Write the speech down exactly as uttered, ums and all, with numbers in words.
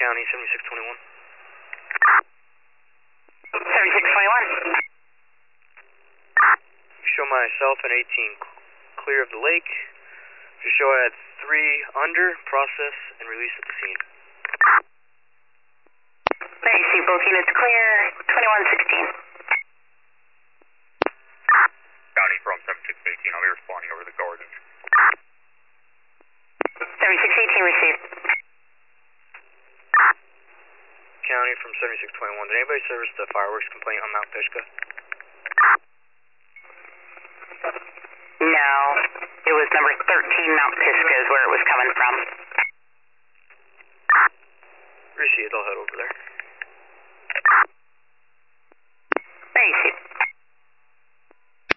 County, seventy-six twenty-one. seventy-six twenty-one. Show myself and eighteen clear of the lake. Just show I had three under, process, and release at the scene. There you see both units clear, twenty-one sixteen. County from seventy-six eighteen, I'll be responding over the gardens. seventy-six eighteen received. County from seventy-six twenty-one. Did anybody service the fireworks complaint on Mount Fishka? No, it was number thirteen Mount Pisgah is where it was coming from. Receive, I'll head over there. There you see.